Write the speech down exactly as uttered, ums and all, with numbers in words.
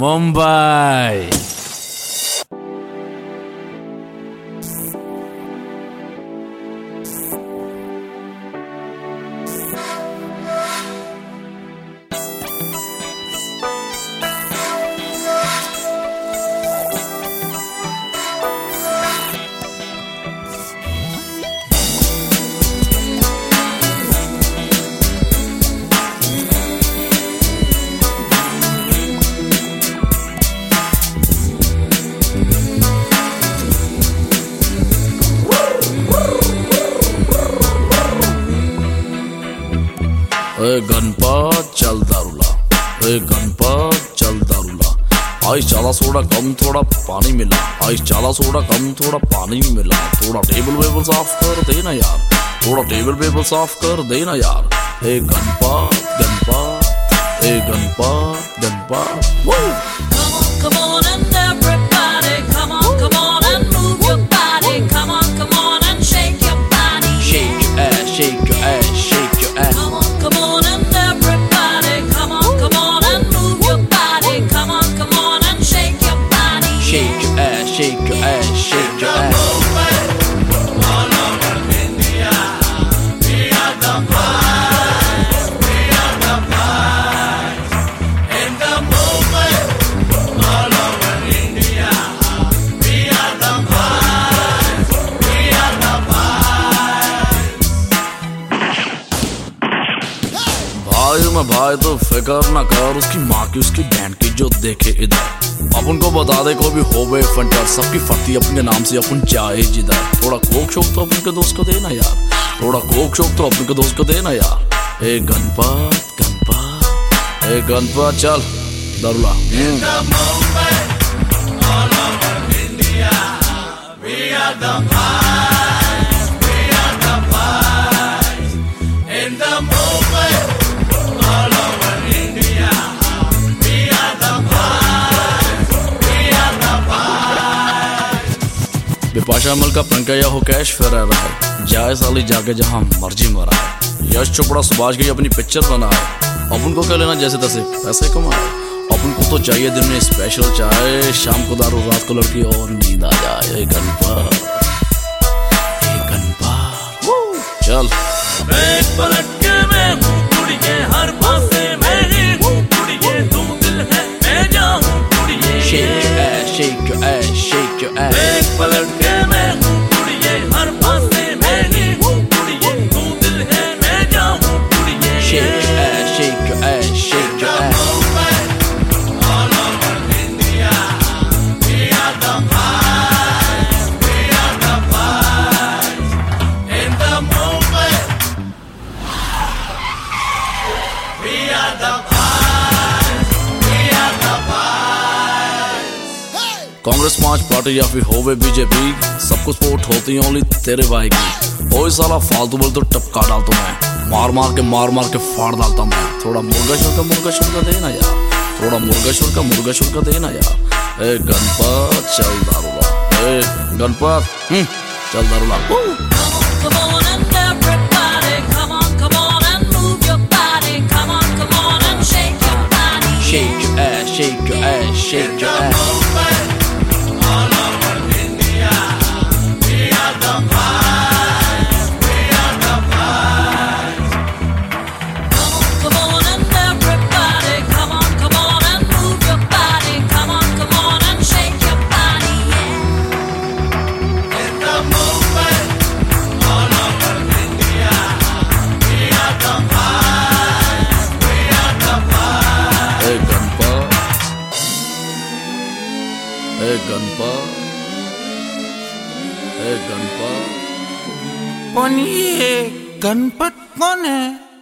मुंबई। ए गणपत चल दारूला, ए गणपत चल दारूला। आइस चाला सोडा कम थोड़ा पानी मिला, आइस चाला सोडा कम थोड़ा पानी मिला। थोड़ा टेबल वेबल साफ कर देना यार, थोड़ा टेबल वेबल साफ कर देना यार। ए गणपत गणपत, ए Ganpat Ganpat. Come on and everybody, come on, come on and move your body. Come on, come on and shake your body. Shake your ass, shake your ass, shake your ass. Come on, come on and everybody, come on, come on and move your body. Come on, come on and shake your body. Shake your ass, shake your ass, shake your ass. All over India, we are the boys, we are the boys. In the movement, all over India, we are the boys, we are the boys. भाई मैं भाई तो फिकर ना कर उसकी माँ की उसकी बहन की जो देखे इधर। अपन को बता दे कोई भी हो बे फंटर, सबकी फटी अपने नाम से अपन जाए जिधर। थोड़ा कोक शोक तो अपन के दोस्त को देना यार, थोड़ा कोक शोक तो अपन के दोस्त को देना यार। ए गणपत गणपत, ए गणपत चल दारूला। In the movement, all over India, we are the boys, we are the boys. In the movement, all over India, we are the boys, we are the boys. Bipasha मल का पंकया हो कैश फेरा रहा है, जाए साली जाके जहाँ मर्जी मरा है। यश चोपड़ा सुभाष की अपनी पिक्चर बना है, अपन को क्या लेना जैसे तैसे पैसे कमाए। अपन को तो चाहिए दिन में स्पेशल चाय, शाम को दारू रात को लड़की और नींद आ जाए। ए गणपत, ए गणपत चल। एक पलट के मैं हूँ कुड़िए, हर पासे मैं ही हूँ कुड़िए। तू दिल है मैं जाऊँ कुड़िए। Shake your ass, shake your ass, shake your ass. एक पलट के मैं हूँ कुड़िए, हर पासे मैं ही हूँ कुड़िए। तू दिल है मैं जाऊँ कुड़िए। Shake your ass, shake your ass, shake your ass. All over India, we are the boys, we are the boys. In the movement, we are the boys, we are the boys. Congress march party या फिर होवे BJP, सब कुछ vote होती है only तेरे भाई की। ओए साला फालतू बोल तो टपका डालता मैं, मार मार के मार मार के फाड़ डालता मैं। थोड़ा मुर्गा शुर का मुर्गा शुर का देना यार, थोड़ा मुर्गा शुर का मुर्गा शुर का देना यार। ए गणपत चल दारूला, ए गणपत हम्म चल दारूला। Come on and everybody, come on, come on and move your body. Come on, come on and shake your body. Shake your ass, shake your ass, shake your The ass. movement, all over India, we are the boys, we are the boys. Come on and everybody, come on, come on and move your body. Come on, come on and shake your body, yeah. In the movement, all over India, we are the boys, we are the boys. ए गणपत, ए गणपत, ए गणपत। कौन ये गणपत कौन है?